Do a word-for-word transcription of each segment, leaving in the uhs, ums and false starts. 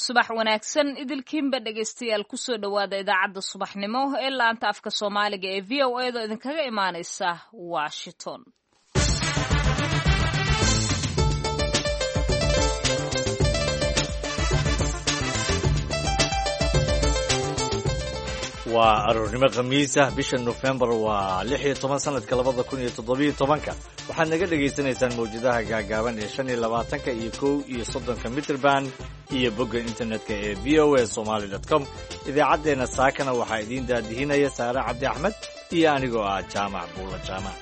subax wanaagsan idilkiinba dhegaystayaal kusoo dhowaada idaacadda subaxnimo ee laanta afka soomaaliga ee v o a da idinkaga imaanaysa washington. waa aroornimo khamiis ah bisha November waa lix iyo toban sanadka labada kun iyo toddobiyo tobanka waxaad naga dhagaysanaysaan mawjadaha gaagaaban ee shan iyo labaatanka iyo kow iyo soddonka mitrban iyo bogga internetka ee v o a somali dot com. idaacaddeenna saakana waxaa idiin daadihinaya saare cabdi axmed iyo anigoo ah jaamac buulla jaamac.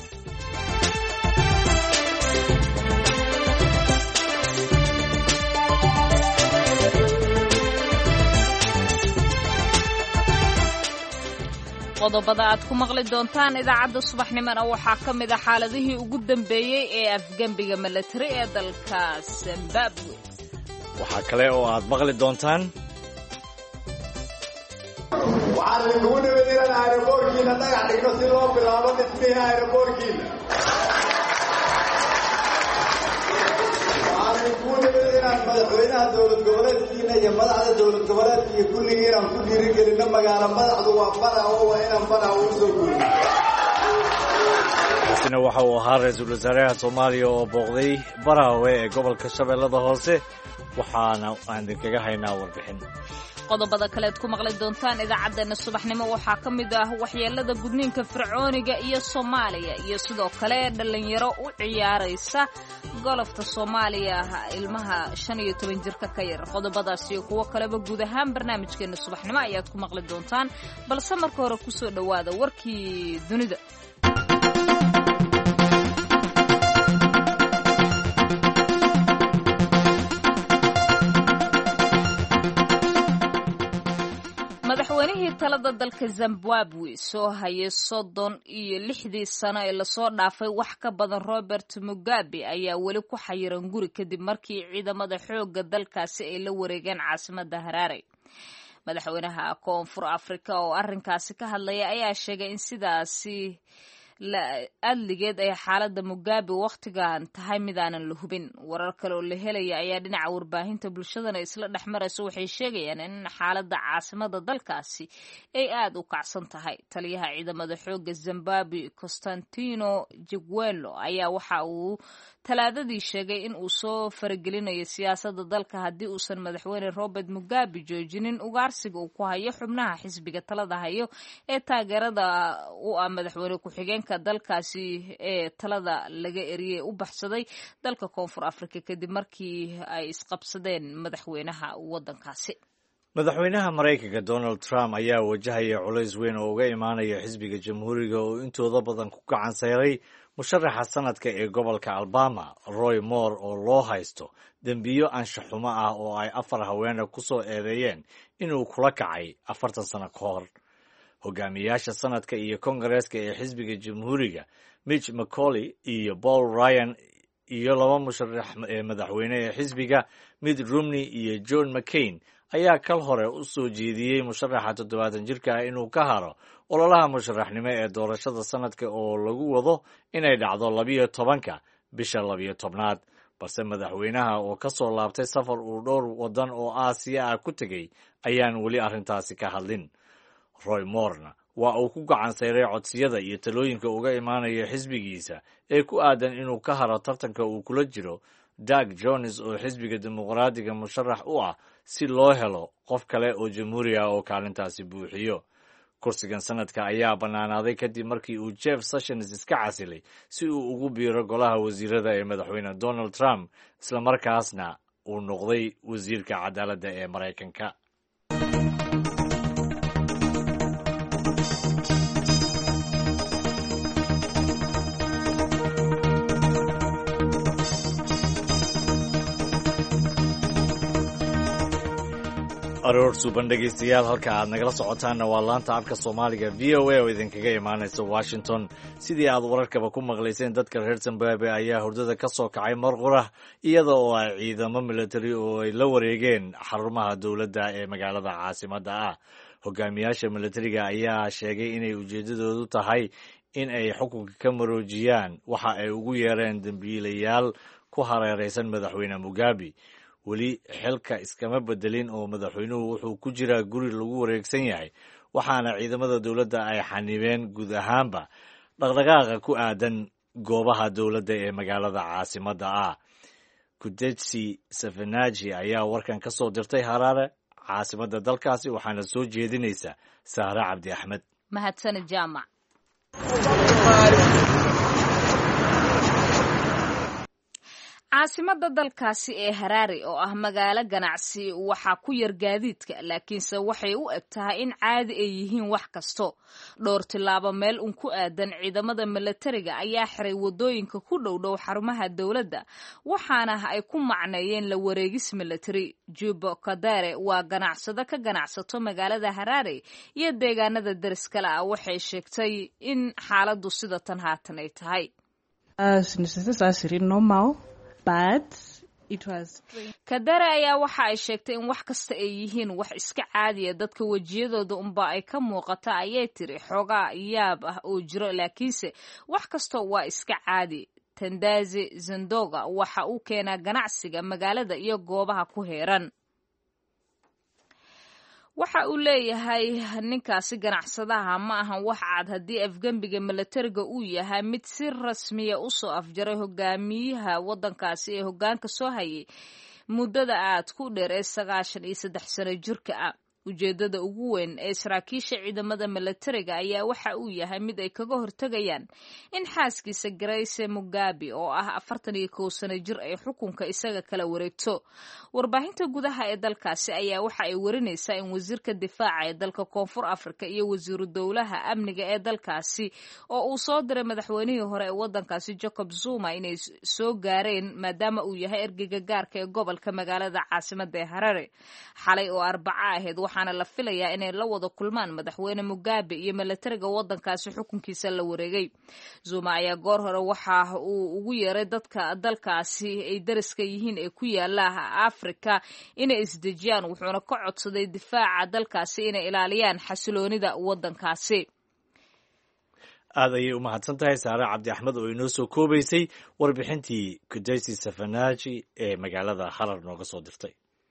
qodobada aad ku maqli doontaan idaacadda subaxnimona waxaa ka mid a xaaladihii ugu dambeeyey ee afgembiga milatari ee dalka Zimbabwe. waxaa kale oo aad maqli doontaan waxaan idinkugu nimid inaan aeroboorkiina dhagax dhigno si loo bilaabo dhismihii aeroboorkiina. waxaan idinkugu nimid inaan madaxweynaha dowlad goboleedkiina iyo madaxda dowlad goboleedka iyo kulligii inaan ku dhiirigelinno magaalo madaxdu waa Barawe, waa inaan Barawe u soo guurino. kaasina waxa uu ahaa ra-iisul wasaaraha Soomaaliya oo booqday Barawe ee gobolka Shabeellada Hoose, waxaana aan idinkaga haynaa warbixin. qodobada kale aad ku maqli doontaan idaacaddeenna subaxnimo waxaa ka mid ah waxyeelada gudniinka fircooniga iyo Soomaaliya iyo sidoo kale dhalinyaro u ciyaaraysa golofta Soomaaliya ilmaha shan iyo toban jirka ka yar. qodobadaas iyo kuwo kaleba guud ahaan barnaamijkeena subaxnimo ayaad ku maqli doontaan, balse marka hore ku soo dhowaada warkii dunida. madaxweynihii talada dalka Zimbabwe soo hayay soddon iyo lixdii sano ee lasoo dhaafay wax ka badan Robert Mugabe ayaa weli ku xayiran guri kadib markii ciidamada xoogga dalkaasi ay la wareegeen caasimadda Harare. madaxweynaha koonfur Afrika oo arrinkaasi ka hadlaya ayaa sheegay in sidaasi adligeed ay xaaladda Mugabe wakhtigan tahay mid aanan la hubin. warar kale oo la helaya ayaa dhinaca warbaahinta bulshadana isla dhex maraysa waxay sheegayaan in xaaladda caasimada dalkaasi ay aad u kacsan tahay. taliyaha ciidamada xoogga Zimbabwe Constantino Chigwelo ayaa waxa uu talaadadii sheegay in uu soo faragelinayo siyaasadda dalka haddii uusan madaxweyne Robert Mugabe joojinin ugaarsiga uu ku hayo xubnaha xisbiga talada hayo ee taageerada u ah madaxweyne ku-xigeenka dalkaasi ee talada laga eriyey u baxsaday dalka koonfur Afrika kadib markii ay isqabsadeen madaxweynaha waddankaasi. madaxweynaha Mareykanka Donald Trump ayaa wajahaya culays weyn oo uga imaanaya xisbiga jamhuuriga oo intooda badan ku gacan sayray musharaxa sanadka ee gobolka Alabama Roy Moore oo loo haysto dembiyo anshax xumo ah oo ay afar haweena ku soo eedeeyeen inuu kula kacay afartan sano ka hor. hogaamiyaasha sanadka iyo kongareeska ee xisbiga jamhuuriga Mitch McConnell iyo Paul Ryan iyo laba musharax ee madaxweyne ee xisbiga Mitt Romney iyo John McCain ayaa kal hore u soo jeediyey musharaxa toddobaatan jirka ah inuu ka haro ololaha musharaxnimo ee doorashada sanadka oo lagu wado inay dhacdo labiyo tobanka bisha labiyo tobnaad, balse madaxweynaha oo ka soo laabtay safar uu dhowr waddan oo Aasiya ah ku tegey ayaan weli arrintaasi ka hadlin. Roy Moore waa uu ku gacan sayray codsiyada iyo talooyinka uga imaanaya xisbigiisa ee ku aadan inuu ka haro tartanka uu kula jiro Doug Jones oo xisbiga dimuqraadiga musharax u ah si loo helo qof kale oo jamhuuri ah oo kaalintaasi buuxiyo. kursigan sanadka ayaa bannaanaaday kadib markii uu Jeff Sessions iska casilay si uu ugu biiro golaha wasiirada ee madaxweyne Donald Trump, isla markaasna uu noqday wasiirka cadaaladda ee Mareykanka. aroor suuban dhegaystayaal, halka aad nagala socotaanna waa laanta afka Soomaaliga V O A oo idinkaga imaanaysa Washington. sidii aad wararkaba ku maqlayseen, dadka reer Zimbabwe ayaa hurdada ka soo kacay mar qura iyada oo ay ciidamo military oo ay la wareegeen xarumaha dowladda ee magaalada caasimadda ah. hogaamiyaasha militariga ayaa sheegay inay ujeedadoodu tahay in ay xukunka ka maroojiyaan waxa ay ugu yeereen dambiilayaal ku hareeraysan madaxweyne Mugabe. weli xilka iskama bedelin oo madaxweynuhu wuxuu ku jiraa guri lagu wareegsan yahay waxaana ciidamada dowladda ay xanibeen guud ahaanba dhaqdhaqaaqa ku aadan goobaha dowladda ee magaalada caasimadda ah. Kudetsi Sefanaji ayaa warkan ka soo dirtay Harare, caasimadda dalkaasi, waxaana soo jeedinaysa Sahra Cabdi Axmed. mahadsanid jaamac. caasimadda dalkaasi ee Harare oo ah magaalo ganacsi waxaa ku yar gaadiidka laakiinse waxay u eg tahay in caadi ay yihiin wax kasto. dhowr tilaabo meel un ku aadan ciidamada milatariga ayaa xiray wadooyinka ku dhow dhow xarumaha dowladda waxaana ay ku macneeyeen la wareegis milatari. Juba Kadare waa ganacsado ka ganacsato magaalada Harare iyo deegaanada deriskale ah waxay sheegtay in xaaladdu sida tan haatan ay tahay. Kadare ayaa waxa ay sheegtay in wax kasta ay yihiin wax iska caadiya dadka wejiyadooda unba ay ka muuqata ayay tiri xoogaa yaab ah oo jiro laakiinse wax kasta waa iska caadi. Tandazi Zandoga waxa uu keenaa ganacsiga magaalada iyo goobaha ku heeran. waxa uu leeyahay ninkaasi ganacsadaha ma ahan wax cad haddii afgembiga milatariga uu yahay mid si rasmiya u soo afjaray hogaamiyaha waddankaasi ee hoggaanka soo hayay muddada aad ku dheer ee sagaashan iyo saddex sano jirka ah. ujeedada ugu weyn ee saraakiisha ciidamada milatariga ayaa waxa uu yahay mid ay kaga hortagayaan in xaaskiisa Grace Mugabe oo ah afartan iyo kow sano jir ay xukunka isaga kala wareegto. warbaahinta gudaha ee dalkaasi ayaa waxa ay warinaysaa in wasiirka difaaca ee dalka Koonfur Afrika iyo wasiiru dowlaha amniga ee dalkaasi oo uu soo diray madaxweynihii hore ee waddankaasi Jacob Zuma inay soo gaareen maadaama uu yahay ergeyga gaarka ee gobolka magaalada caasimadda ee Harare. xalay oo Arbaca ahayd waxaana la filayaa inay la wada kulmaan madaxweyne Mugabe iyo milatariga waddankaasi xukunkiisa la wareegay. Zuma ayaa goor hore waxa uu ugu yeeray dadka dalkaasi ay dariska yihiin ee ku yaala Afrika inay isdejiyaan wuxuuna ka codsaday difaaca dalkaasi inay ilaaliyaan xasiloonida waddankaasi. aad ayay u mahadsan tahay Sahra Cabdi Axmed oo inoo soo koobaysay warbixintii Kudetsi Sefanaji ee magaalada Harar nooga soo dirtay.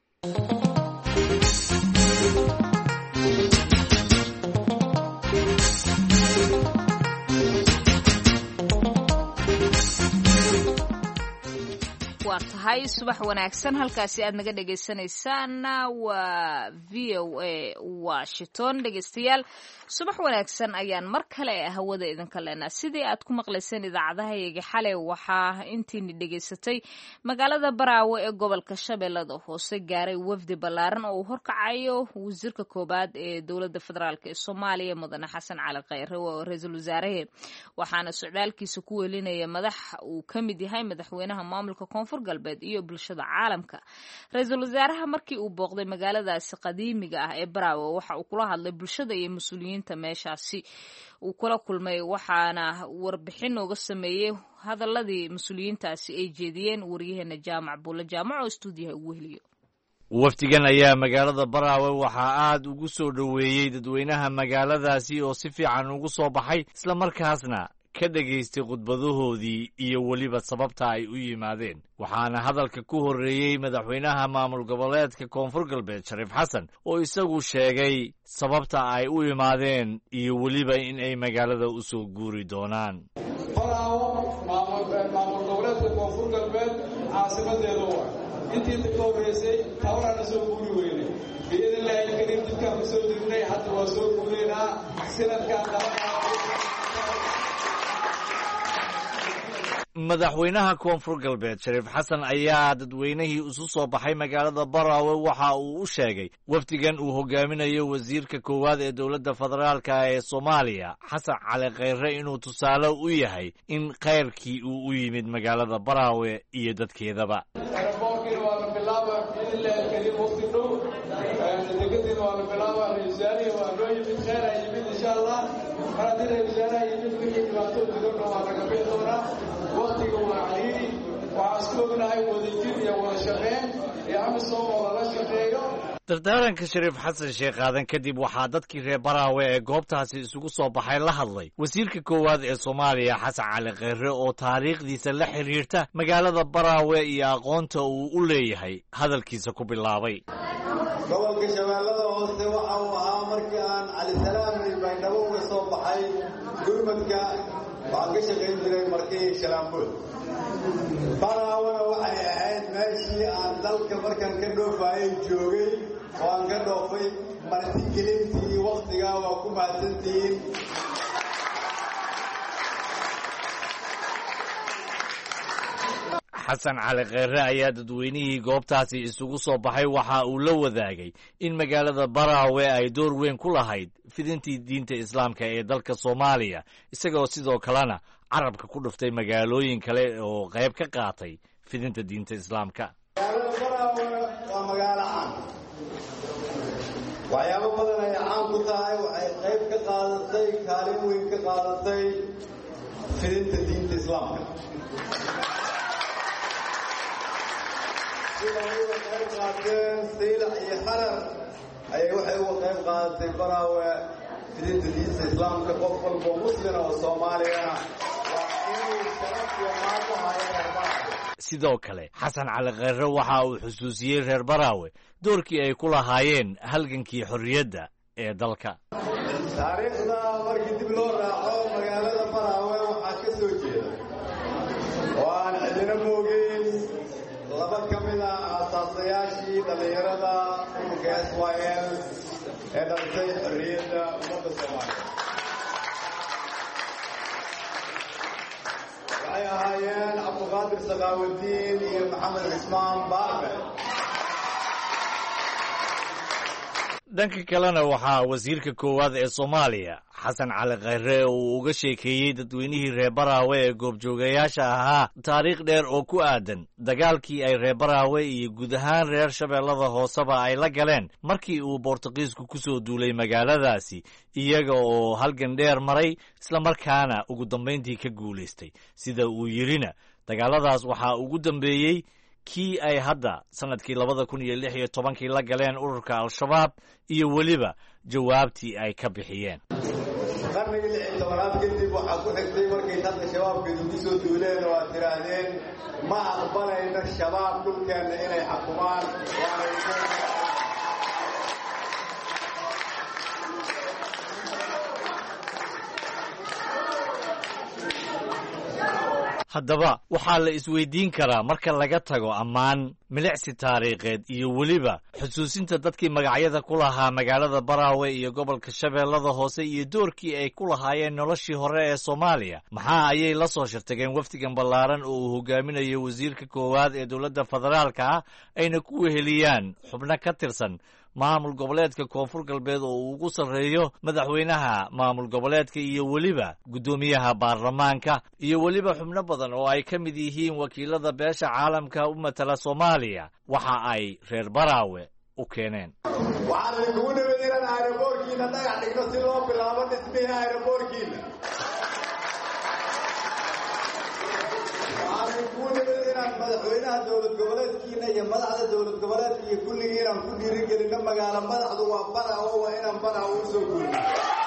waa tahay subax wanaagsan halkaasi aad naga dhagaysanaysaan waa V O A Washington. dhegeystayaal subax wanaagsan ayaan mar kale hawada idinka leenaa. sidii aad ku maqlayseen idaacadahayaga xalay waxaa intiini dhegaysatay magaalada Baraawe ee gobolka Shabeellada Hoose gaaray wafdi ballaaran oo uu horkacayo wasiirka koobaad ee dowladda federaalk ee Soomaaliya Mudane Xasan Cali Khayre oo ra'iisul wasaaraha waxaana socdaalkiisa ku welinaya madax uu ka mid yahay madaxweynaha maamulka Koonfur galbeed iyo bulshada caalamka. ra'iisul wasaaraha markii uu booqday magaaladaasi qadiimiga ah ee Baraawe waxa uu kula hadlay bulshada iyo mas'uuliyiinta meeshaasi uu kula kulmay waxaana warbixin nooga sameeyay hadaladii mas'uuliyiintaasi ay jeediyeen wariyaheena Jaamac Buule Jaamac oo stuudiyaha ugu heliyo. wafdigan ayaa magaalada Baraawe waxaa aad ugu soo dhoweeyey dadweynaha magaaladaasi oo si fiican ugu soo baxay isla markaasna ka dhageystay khudbadahoodii iyo weliba sababta ay u yimaadeen. waxaana hadalka ku horreeyey madaxweynaha maamul goboleedka Koonfur Galbeed Shariif Xasan oo isagu sheegay sababta ay u yimaadeen iyo weliba in ay magaalada u soo guuri doonaan. maamul goboleedka Koonfur Galbeed caasimadeedu waa intii ka horeysay tawrana soo guuri weynay biidilaahi kariim dadka ku soo dirnay hadda waa soo guureynaa sanadkan madaxweynaha Koonfur Galbeed Shariif Xasan ayaa dadweynihii isu soo baxay magaalada Baraawe waxa uu u sheegay wafdigan uu hogaaminayo wasiirka koowaad ee dowladda federaalka ee Soomaaliya Xasan Cali Khayre inuu tusaale u yahay in khayrkii uu u yimid magaalada Baraawe iyo dadkeedaba. waqtiga waa cariiri waxaan isku ognahay wadajir iyo wada shaqeyn ee amisom oo lala shaqeeyo dardaaranka shariif xasan sheekh aadan kadib waxaa dadkii reer baraawe ee goobtaasi isugu soo baxay la hadlay wasiirka koowaad ee soomaaliya xasan cali kheyre oo taariikhdiisa la xiriirta magaalada baraawe iyo aqoonta uu u leeyahay hadalkiisa ku bilaabay. gobolka shabeellada hoose waxa uu ahaa markii aan cali salaam iyo baydhabo uga soo baxay gurmadka waxaan ka shaqayn jiray markii shalaambood. baraawena waxay ahayd meeshii aan dalka markaan ka dhoofayay joogay oo aan ka dhoofay martigelintii waktigaa waa ku mahadsantihiin. xasan cali kheyre ayaa dadweynihii goobtaasi isugu soo baxay waxa uu la wadaagay in magaalada baraawe ay door weyn ku lahayd fidintii diinta islaamka ee dalka soomaaliya, isagoo sidoo kalena carabka ku dhuftay magaalooyin kale oo qayb ka qaatay fidinta diinta islaamka. magaalada baraawe waa magaalo caan, waxyaabo badan ay caan ku tahay. waxay qayb ka qaadatay kaalin weyn ka qaadatay fidinta diinta islaamka. uga qayb qaateen saylac iyo xarar ayay waxay uga qayb qaadatay baraawe fidinta diinta islaamka. qof walbo muslina oo soomaaliyana waa inuu sharaf iyo maal u hayo reer baraawe. sidoo kale xasan cali kheyre waxa uu xusuusiyey reer baraawe doorkii ay ku lahaayeen halgankii xorriyadda ee dalka. taariikhda markii dib loo raaco magaalada baraawe waxaa ka soo jeeda oo aan cidina moogeyn laba ka mid a aasaasayaashii dhallinyarada ururka s y l ee dhalisay xorriyadda ummadda soomaaliya. waxay ahaayeen cabdiqaadir sakaawudiin iyo maxamed cismaan baarbe. dhanka kalena waxaa wasiirka koowaad ee soomaaliya xasan cali kheyre uu uga sheekeeyey dadweynihii reer baraawe ee goobjoogayaasha ahaa taariikh dheer oo ku aadan dagaalkii ay reer baraawe iyo guud ahaan reer shabeellada hooseba ay la galeen markii uu boortaqiisku ku soo duulay magaaladaasi, iyaga oo halgan dheer maray islamarkaana ugu dambayntii ka guulaystay. sida uu yidhina dagaaladaas waxaa ugu dambeeyey kii ay hadda sanadkii labada kun iyo lix iyo tobankii la galeen ururka al-shabaab iyo weliba jawaabtii ay ka bixiyeen. qarnigii lix iyo tobanaad kadib waxaa ku xigtay markay hadda shabaabkeedu ku soo duuleen oo aad tidhaahdeen ma aqbalayno shabaab dhulkeenna inay xukumaan. haddaba waxaa la isweydiin karaa marka laga tago ammaan, milicsi taariikheed iyo weliba xusuusinta dadkii magacyada ku lahaa magaalada baraawe iyo gobolka shabeellada hoose iyo doorkii ay ku lahaayeen noloshii hore ee soomaaliya, maxaa ayay la soo shirtageen wafdigan ballaaran oo uu hogaaminayo wasiirka koowaad ee dowladda federaalka ah ayna ku weheliyaan xubno ka tirsan maamul goboleedka koonfur galbeed oo uu ugu sarreeyo madaxweynaha maamul goboleedka iyo weliba guddoomiyaha baarlamaanka iyo weliba xubno badan oo ay ka mid yihiin wakiilada beesha caalamka u matala soomaaliya waxa ay reer baraawe u keeneen. waxaan idinkugu nimid inaan aeroboorkiina dhagax dhigno si loo bilaabo dhismihii aeroboorkiina. waxaan idinkugu nimid inaan madaxweynaha dowlad goboleedkiina iyo madaxda dowlad goboleedka iyo kulligii inaan ku dhiirigelinno magaalo madaxdu waa baraawe, waa inaan baraawe u soo guurino.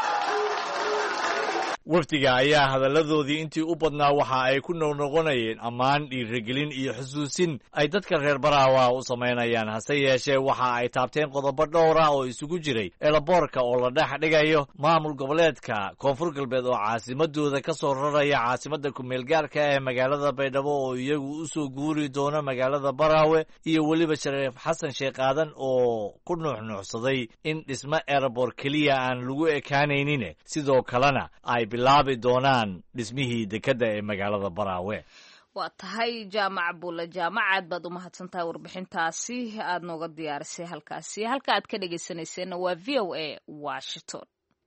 wafdiga ayaa hadalladoodii intii u badnaa waxa ay ku noqnoqonayeen ammaan, dhiirigelin iyo xusuusin ay dadka reer baraawa u samaynayaan. hase yeeshee waxa ay taabteen qodobo dhowr ah oo isugu jiray eelaboorka oo la dhex dhigayo maamul goboleedka koonfur galbeed oo caasimadooda ka soo raraya caasimadda ku-meelgaarka ee magaalada baydhabo oo iyagu u soo guuri doono magaalada baraawe, iyo weliba shariif xasan sheekh aadan oo ku nuuxnuuxsaday in dhismo eelaboor keliya aan lagu ekaanaynin, sidoo kalena ay bilaabi doonaan dhismihii dekedda ee magaalada baraawe. waa tahay jaamac bulle jaamac, aad baad u mahadsantahay warbixintaasi aad nooga diyaarisay halkaasi. halka aad ka dhegaysanayseena waa v o a Washington.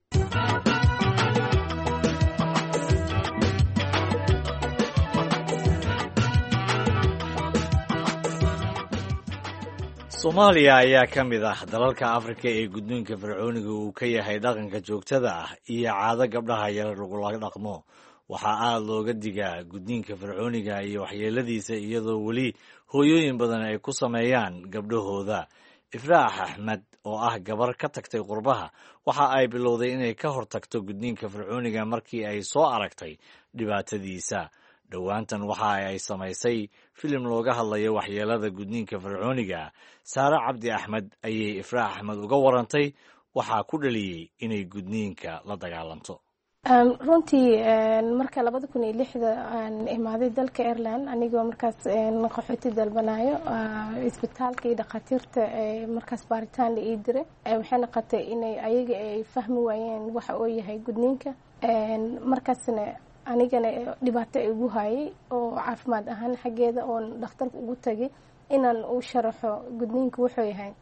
soomaaliya ayaa ka mid ah dalalka afrika ee gudniinka fircooniga uu ka yahay dhaqanka joogtada ah iyo caado gabdhaha yar lagula dhaqmo. waxaa aad looga digaa gudniinka fircooniga iyo waxyeeladiisa, iyadoo weli hooyooyin badan ay ku sameeyaan gabdhahooda. ifraax axmed oo ah gabar ka tagtay qurbaha waxa ay bilowday inay ka hortagto gudniinka fircooniga markii ay soo aragtay dhibaatadiisa. dhowaantan waxa ay samaysay filim looga hadlayo waxyeelada gudniinka fircooniga. saare cabdi axmed ayay ifraax axmed uga warantay waxaa ku dhaliyey inay gudniinka la dagaalanto. runtii marka labada kun iyo lixda aan imaaday dalka Ireland anigoo markaas qaxooti dalbanayo isbitaalka iyo dhaqaatiirta markaas baaritaan la ii diray waxay noqotay inay ayaga ay fahmi waayeen waxa uu yahay gudniinka. markaasna anigana dhibaato ay ugu hayay oo caafimaad ahaan xaggeeda oon dhakhtarka ugu tagay inaan u sharaxo gudniinka wuxuu yahay.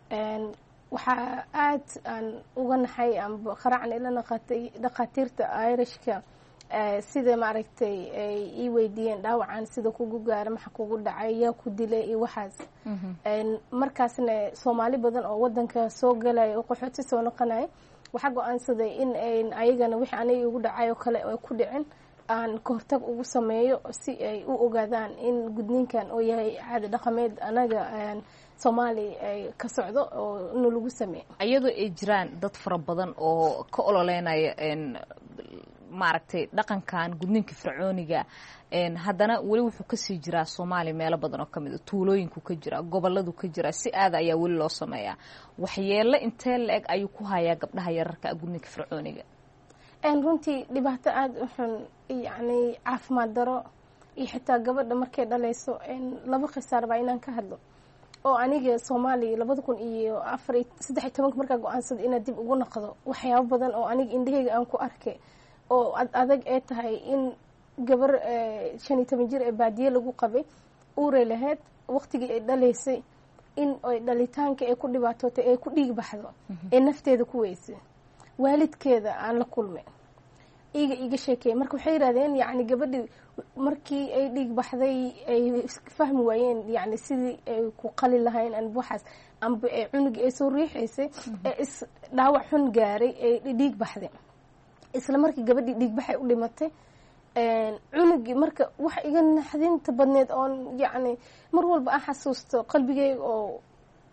waxaa aad aan uga naxay amba qaracan ila naqatay dhaqaatiirta Irishka sida maaragtay ay ii weydiiyeen dhaawacan sida kugu gaara maxa kugu dhacay yaa ku dilay iyo waxaas. markaasna Soomaali badan oo wadanka soo galay oo qaxooti soo noqonay waxa go'aansaday in ay ayagana wixii anay ugu dhacay oo kale ay ku dhicin aan ka hortag ugu sameeyo si ay u ogaadaan in gudniinkan oo yahay caado dhaqameed anaga Soomaali ay ka socdo oo in lagu sameeyo. ayadoo ay jiraan dad fara badan oo ka ololeynaya in maaragtay dhaqankan gudniinka fircooniga een haddana wali wuxuu ka sii jiraa Soomaali meelo badan oo kamid ah tuulooyinku ka jira goboladu ka jira si aad ayaa wali loo sameeyaa. waxyeelo intee leeg ayuu ku hayaa gabdhaha yararka gudniinka fircooniga? een runtii dhibaato aad u xun yani caafimaad daro iyo xitaa gabadha markay dhalayso een laba qisaar baa inaan ka hadlo oo aniga Soomaali labada kun iyo afar iyo saddex iyo toban markaa go'aansaday inaan dib ugu noqdo waxyaabo badan oo aniga indhahayga aan ku arkay oo adag ay tahay in gabar shan iyo toban jir ee baadiye lagu qabay uure lahayd waqtigii ay dhalaysay in ay dhalitaanka ay ku dhibaatootay ay ku dhiig baxdo ee nafteeda ku weysay waalidkeeda aan la kulmay iga iga sheekay marka waxay yiraahdeen yani gabadhi markii ay dhiig baxday ay fahmi waayeen yani sidii ay ku qali lahayn an waxaas amba ay cunug ay soo riixaysay ee is dhaawac xun gaaray ay dhiig baxday isla markii gabadhi dhiig baxay u dhimatay een cunugi marka wax iga naxdinta badneed oo yani mar walba aan xasuusto qalbigayga oo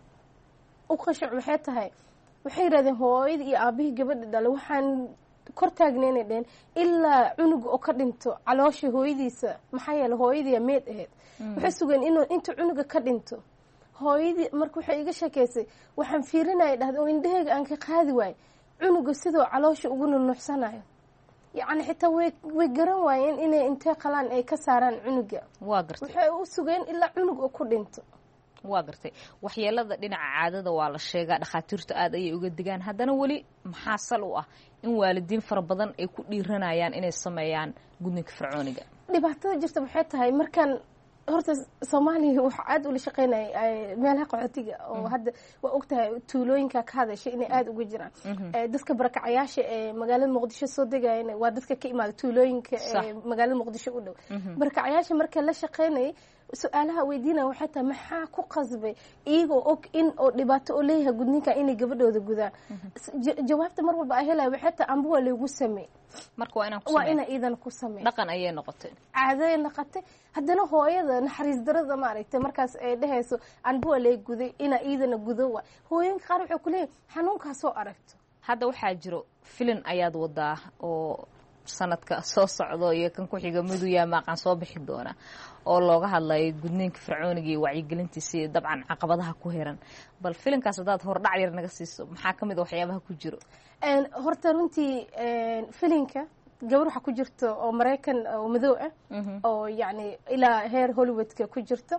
u qashac waxay tahay waxay yiraahdeen hooyada iyo aabihii gabadha dhalay waxaan kor taagneynay dheen ilaa cunuga oo ka dhinto caloosha hooyadiisa maxaa yeelay hooyadii meed ahayd waxay sugeen inuu inta cunuga ka dhinto hooyadii marka waxay iga sheekaysay waxaan fiirinayay dhahday oo indhahayga aan ka qaadi waay cunuga sidoo caloosha ugu nuuxsanayo yani xitaa way way garan waayeen inay intee qalaan ay ka saaraan cunuga waa gartay waxay u sugeen ilaa cunug oo ku dhinto. waa gartay waxyeelada dhinaca caadada waa la sheegaa dhaqaatiirtu aad ayay uga digaan haddana wali maxaa sal u ah in waalidiin fara badan ay ku dhiiranayaan inay sameeyaan gudniinka fircooniga? dhibaatada jirta waxay tahay markaan horta Soomaaliya waxa aad u la shaqeynay meelaha qaxootiga oo hadda waa ogtahay tuulooyinka ka hadashay inay aad uga jiraan dadka barakacayaasha ee magaalada Muqdisho soo degayeen waa dadka ka imaada tuulooyinka ee magaalada Muqdisho u dhow. barakacayaasha marka la shaqeynay su'aalaha weydiina waxay tahay maxaa ku qasbay iyagoo og in oo dhibaato oo leeyahay gudniinka inay gabadhooda gudaan. jawaabta mar walba ay helayaan waxay tahay amba waa lagu sameeyay marka waa inaan ku sameeyay waa inaan iidan ku sameeyay dhaqan ayay noqotay caado ay noqotay haddana hooyada naxariis darada maaragtay markaas ay dhahayso amba waa lay guday ina iidana gudo waa hooyinka qaar waxay ku leeyihiin xanuunka soo aragto. hadda waxaa jiro filin ayaad wadaa oo sanadka soo socdo iyo kan ku xiga miduya maaqan soo bixi doona oo looga hadlayo gudniinka fircooniga iyo wacyigelintiisa iyo dabcan caqabadaha ku heeran bal filinkaas hadaad hor dhac yar naga siiso maxaa kamid ah waxyaabaha ku jiro? een horta runtii een filinka gabar waxa ku jirto oo Mareykan oo madow ah oo yani ilaa heer Hollywoodka ku jirto.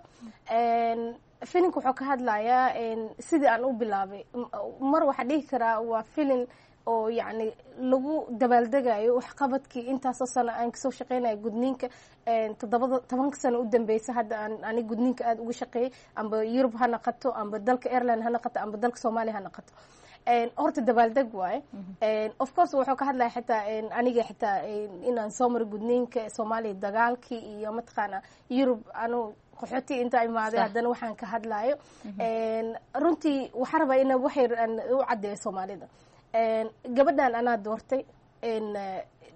een filinka wuxuu ka hadlayaa een sidii aan u bilaabay mar waxa dhihi karaa waa filin oo yani lagu dabaaldegayo wax qabadkii intaas sano aan kasoo shaqeynay gudniinka een toddoba toban sano u dambeysay hadda aan ani gudniinka aad ugu shaqeeyay amba Europe ha noqoto amba dalka Ireland ha noqoto amba dalka Soomaaliya ha noqoto. een horta dabaaldeg waay een of course wuxuu ka hadlayaa xitaa een aniga xitaa inaan soo mar gudniinka Soomaaliya dagaalkii iyo matqaana Europe anu qaxooti inta imaaday haddana waxaan ka hadlayo een runtii waxa rabaa in waxay u cadeeyo Soomaalida. een gabadhan anaa doortay een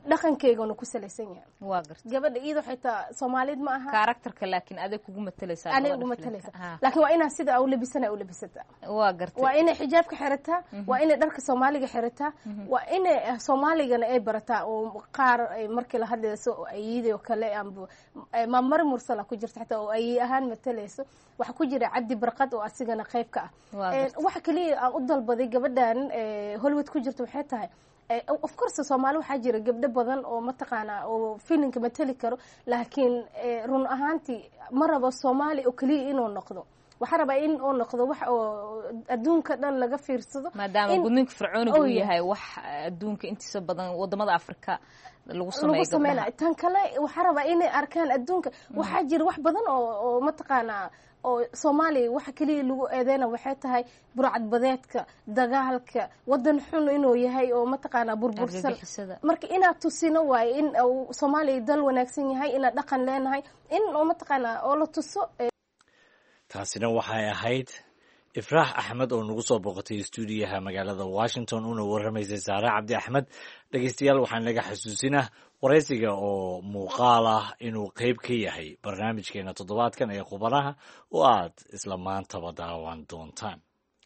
dhaqankeygana ku salaysan yahay waa gartay gabadha iyadoo xitaa Soomaalid ma aha karakterka laakiin adeeg kugu matalaysaa aniga ugu matalaysaa laakiin waa inaa sida u labisana u labisata waa gartay waa inay xijaabka xirataa waa inay dharka Soomaaliga xirataa waa inay Soomaaligana ay barataa oo qaar markii la hadlayso ayidoo kale amba ma mar mursala ku jirta xitaa oo ay ahaan matalayso waxa ku jira Cabdi Barqad oo asigana qayb ka ah waxa kaliya aan u dalbaday gabadhan Hollywood ku jirta waxay tahay of course Soomaali waxa jira gabdho badan oo mataqaana oo filimka matali karo laakiin run ahaantii maraba Soomaali oo kaliya inuu noqdo waxa rabaa in uu noqdo wax oo adduunka dhan laga fiirsado maadaama gudniinka fircooniga uu yahay wax adduunka intiisa badan wadamada Afrika lagu sameeyo tan kale waxa rabaa inay arkaan adduunka waxa jira wax badan oo mataqaana oo Soomaali waxa kaliya lagu eedeena waxay tahay burcad badeedka dagaalka wadan xun inuu yahay oo mataqaana burbursan marka inaad tusino waay in Soomaali dal wanaagsan yahay ina dhaqan leenahay in oo mataqaana oo la tuso taasina waxay ahayd Ifraax Axmed oo nagu soo booqatay stuudiyaha magaalada Washington una warramaysay Saare Cabdi Axmed dhageystayaal waxaan naga xasuusinaa wareysiga oo muuqaal ah inuu qayb ka yahay barnaamijkeena toddobaadkan ee khubanaha oo aad isla maantaba daawan doontaan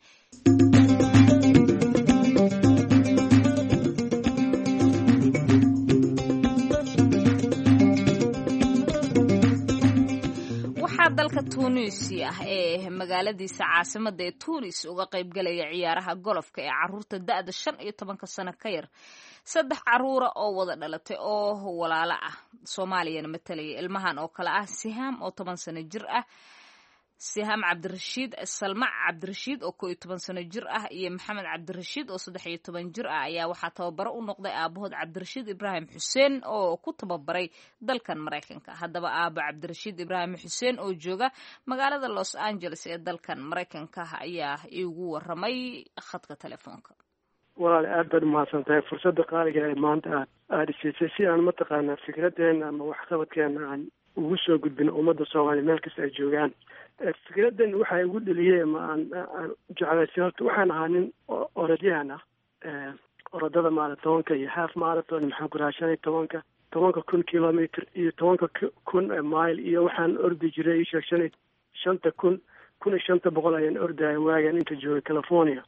dalka Tunisia ee magaaladiisa caasimada ee Tunis uga qayb galaya ciyaaraha golofka ee caruurta da'da shan iyo toban sano ka yar saddex caruura oo wada dhalatay oo walaalo ah Soomaaliyana matalaya ilmahan oo kala ah Siham oo toban sano jir ah Siham Cabdirashiid Salma Cabdirashiid oo koob iyo toban sano jir ah iyo Maxamed Cabdirashiid oo saddex iyo toban jir ah ayaa waxaa tababaro u noqday aabahood Cabdirashiid Ibrahim Xuseen oo ku tababaray dalkan Mareykanka haddaba aabo Cabdirashiid Ibrahim Xuseen oo jooga magaalada Los Angeles ee dalkan Mareykanka ayaa iigu waramay khadka telefoonka walaal aad baad mahadsantahay fursadda qaaliga ee maanta aad aad siisay si aan mataqaanaa fikradeena ama waxqabadkeena aan ugu soo gudbin ummadda Soomaaliya meel kasta ay joogaan fikradan waxay ugu dhaliyay ma aan jeclaysay horta waxaan ahaa nin orodyahan ah orodada marathonka iyo half marathon maxaan ku raashanay tobanka tobanka kun kilometer iyo tobanka kun mile iyo waxaan ordi jiray isha shan shanta kun kun iyo shanta boqol ayaan ordaya waagan inta joogay California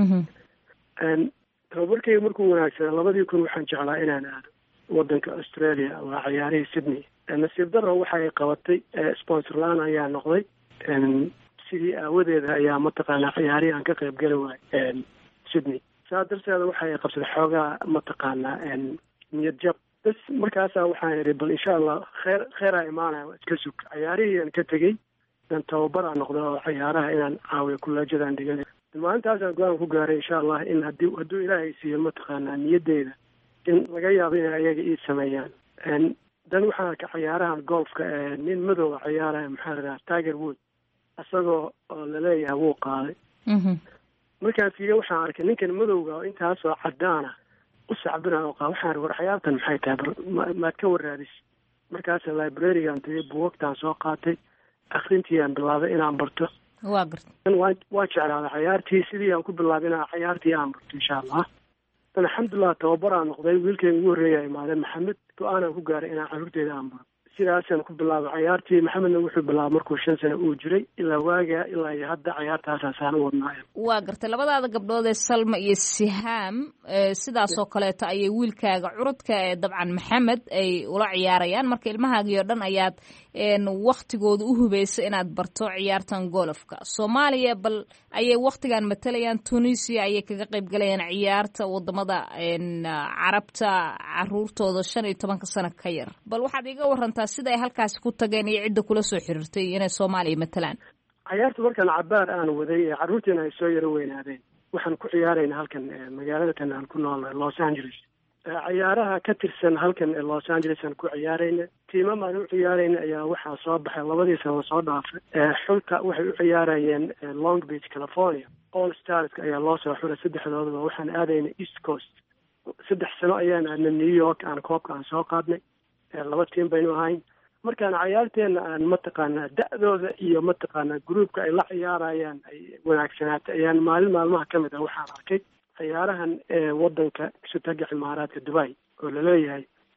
tababarkayga markuu wanaagsanaa labadii kun waxaan jeclaa inaan aado wadanka Australia waa ciyaarihii Sydney nasiib darro waxay qabatay sponsor laan ayaa noqday sidii aawadeeda ayaa mataqaanaa ciyaarihii aan ka qayb gali waayay Sydney saa darteeda waxay qabsaday xoogaa mataqaanaa niyad jab bas markaasaa waxaan idhi bal insha allah kheer kheyraa imaanaya waa iska sug ciyaarihii aan ka tegey dan tababar aan noqdo oo ciyaaraha inaan caawiyo kuleejadaan dhigan maalintaasaan go-aan ku gaaray insha allah in haddii hadduu ilaahay siiyo mataqaanaa niyadeyda in laga yaabo inay ayaga ii sameeyaan dan waxaan arkay ciyaarahan golfka nin madow ciyaaraya maxaa la dhahaa Tiger Woods isagoo oo laleeyahay wuu qaaday markaan fiiriyo waxaan arkay ninkan madowga oo intaasoo cadaana u sacbinaya oo qaa waxaan war ciyaartan maxay tahay maad ka waraadis markaas library-gaan tagay buugtaan soo qaatay akhrintii aan bilaabay inaan barto waa gartay waa waa jeclaaday ciyaartii sidii aan ku bilaabay inaan ciyaartii aan barto insha allah tan alxamdulilah tababar aan noqday wiilkeen ugu horreeya imaadeen Maxamed go-aanaan ku gaaray inaan carruurteeda aan baro sidaasaan ku bilaabay ciyaartii Maxamedna wuxuu bilaabay markuu shan sano uu jiray ilaa waagaa ilaa iyo hadda ciyaartaasaasaan u wadnaayo waa gartay labadaada gabdhood ee Salma iyo Siham sidaasoo kaleeto ayay wiilkaaga curudka ee dabcan Maxamed ay ula ciyaarayaan marka ilmahaagii oo dhan ayaad waktigooda u hubaysa inaad barto ciyaartan golofka Soomaaliya bal ayay waktigan matalayaan Tunisia ayay kaga qayb galayaan ciyaarta wadamada carabta caruurtooda shan iyo tobanka sano ka yar bal waxaad iga warantaa sida ay halkaasi ku tageen iyo cidda kula soo xiriirtay inay Soomaaliya matalaan ciyaarta markaan cabaar aan waday carruurteena ay soo yaro weynaadeen waxaan ku ciyaarayna halkan magaalada tan aan ku noolnahay Los Angeles ciyaaraha ka tirsan halkan ee Los Angeles aan ku ciyaarayna tiimam aan u ciyaarayna ayaa waxaa soo baxay labadii sano soo dhaafay xulka waxay u ciyaarayeen Long Beach California All Stars ayaa loo soo xulay saddexdoodaba waxaan aadayna East Coast saddex sano ayaan aadna New York aan koobka aan soo qaadnay laba tiim baynu ahayn markaan ciyaarteena aan mataqaanaa da'dooda iyo mataqaanaa gruupka ay la ciyaarayaan ay wanaagsanaatay ayaan maalin maalmaha ka mid ah waxaan arkay ciyaarahan ee wadanka Sultanka Imaaraadka Dubai oo la leeyahay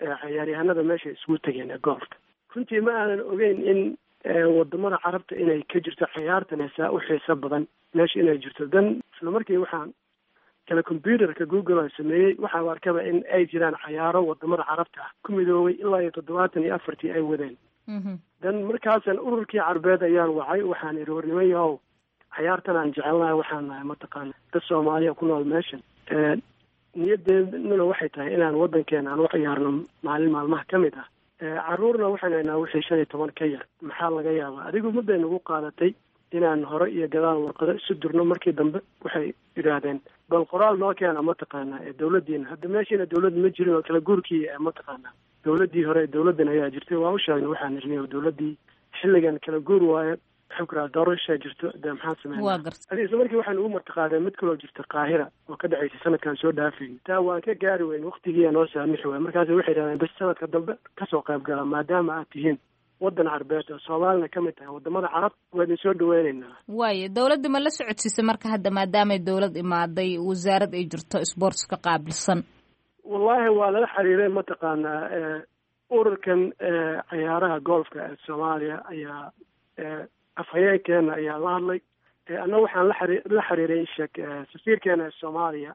ciyaaryahanada meesha isugu tegeen ee goolfka runtii ma aanan ogeyn in wadamada carabta inay ka jirto ciyaartan heesaa u xiiso badan meesha inay jirto dan isla markii waxaan kale computerka google aan sameeyey waxaa arkaba in ay jiraan ciyaaro wadamada carabta ah ku midoobay ilaa iyo toddobaatan iyo afartii ay wadeen dan markaasan ururkii carbeed ayaan wacay waxaan ihi warnimayahow ciyaartan aan jecelnahay waxaan nahay mataqaana dad soomaaliya ku nool meeshan niyadeednuna waxay tahay inaan wadankeena aan u ciyaarno maalin maalmaha ka mid ah caruurna waxaan haynaa wixii shan iyo toban ka yar maxaa laga yaabaa adigu mudday nagu qaadatay inaan hore iyo gadaal warqado isu durno markii dambe waxay yidhaahdeen bal qoraal noo keena mataqaana ee dawladdiina hadda meeshiina dawlad ma jirin oo kala guurkii mataqaana dawladdii hore dawladdan ayaa jirtay waa u sheegnay waxaan irnay oo dawladdii xilligan kala guur waaye waxaan ku raha doorashaa jirto dee maxaan sameynaa adi isla markii waxaan ugu martiqaadeen mid kaloo jirta qaahira oo ka dhacaysay sanadkan soo dhaafayay taa waan ka gaari weyn waktigiiya noo saamixi waay markaas waxay yidhahdeen bes sanadka dambe kasoo qayb gala maadaama aad tihiin wadan carbeed oo soomaalina ka mid tahay wadamada carab waa idin soo dhaweyneynaa waayo dawladda ma la socodsiisay marka hadda maadaamay dawlad imaaday wasaarad ay jirto sports ka qaabilsan wallahi waa lala xiriiray mataqaanaa ururkan ciyaaraha golfka ee soomaaliya ayaa afhayeenkeena ayaa la hadlay anna waxaan la xari la xiriiray sheek safiirkeena ee soomaaliya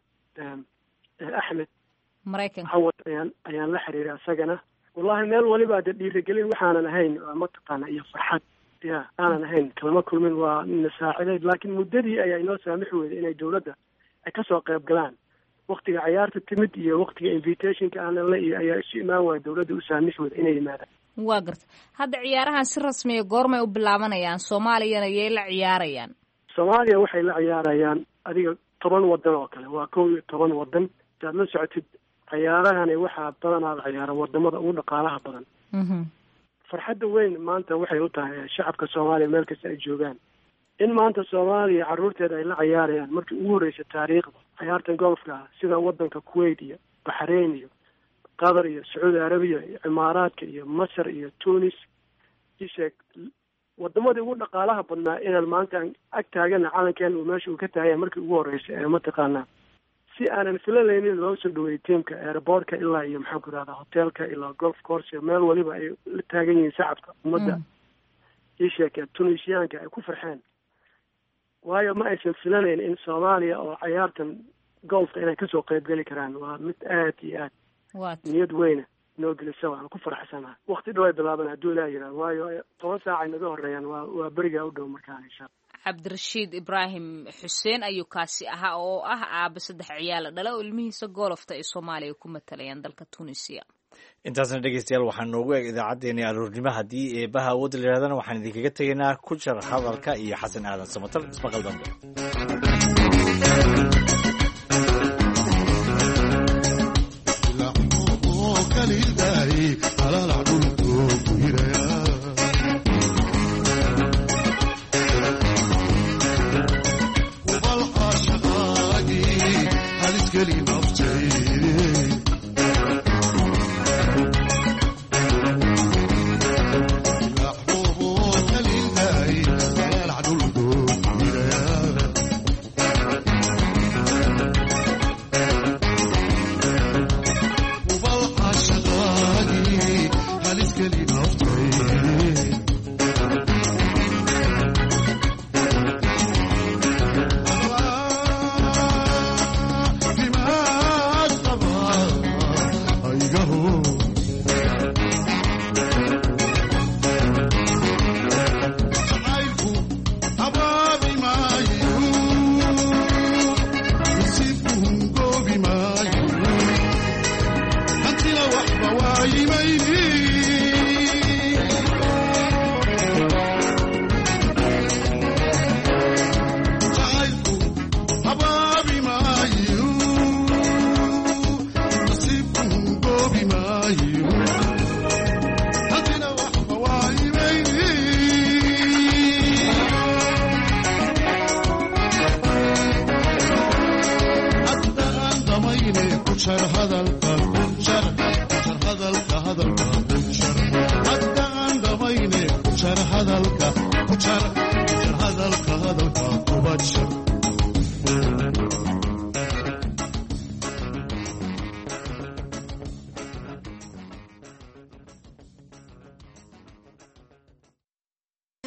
axmed maraykanka cawad ayaan ayaan la xiriiray asagana wallahi meel waliba de dhiirigelin waxaanan ahayn mataqaana iyo farxad ya aanan ahayn kalama kulmin waa nasaacideed laakiin muddadii ayaa inoo saamixi weyday inay dawladda ay kasoo qayb galaan waktiga ciyaarta timid iyo waktiga invitationka aanan la iyo ayaa isu imaan waaya dawladda u saamixi weyda inay yimaadaan waa garta hadda ciyaarahan si rasmiya goormay u bilaabanayaan soomaaliyana yay la ciyaarayaan soomaaliya waxay la ciyaarayaan adiga toban wadan oo kale waa kow iyo toban wadan saad la socotid ciyaarahani waxaa badanaa la ciyaara wadamada ugu dhaqaalaha badan farxadda weyn maanta waxay u tahay shacabka soomaaliya meel kasta ay joogaan in maanta soomaaliya carruurteeda ay la ciyaarayaan markii ugu horreysa taariikhda ciyaartan golfka ah sida wadanka kuwait iyo baxrain iyo qatar iyo sacuudi arabiya iyo cimaaraadka iyo masar iyo tunis isheeg wadamadii ugu dhaqaalaha badnaa inaan maanta ag taagana calankeena uu meesha uu ka taagaya markii ugu horreysay ee mataqaanaa si aanan filanaynin loo soo dhaweeyey tiamka airportka ilaa iyo maxaan ku rahdaa hotelka ilaa golf course meel waliba ay la taagan yihiin shacabka ummadda isheeke tunisiyaanka ay ku farxeen waayo ma aysan filanayn in soomaaliya oo ciyaartan golfka inay kasoo qaybgeli karaan waa mid aad iyo aad niyad weyna noo gelisa waan ku farxsanaha wakti dhow ay bilaaban hadduu ilaa yidhaha waayo toban saac ay naga horeeyaan waa waa berigaa u dhow markaan insha cabdirashiid ibraahim xuseen ayuu kaasi ahaa oo ah aaba saddex ciyaala dhala oo ilmihiisa goolofta ay soomaaliya ku matalayaan dalka tunisia intaasna dhegeystayaal waxaa noogu eeg idaacaddeenii aroornimo haddii eebaha awoodda la yidhahdana waxaan idinkaga tegaynaa ku jar hadalka iyo xasan aadan samatar ismaqal dambe hadalka hadalka hadalka kubad shar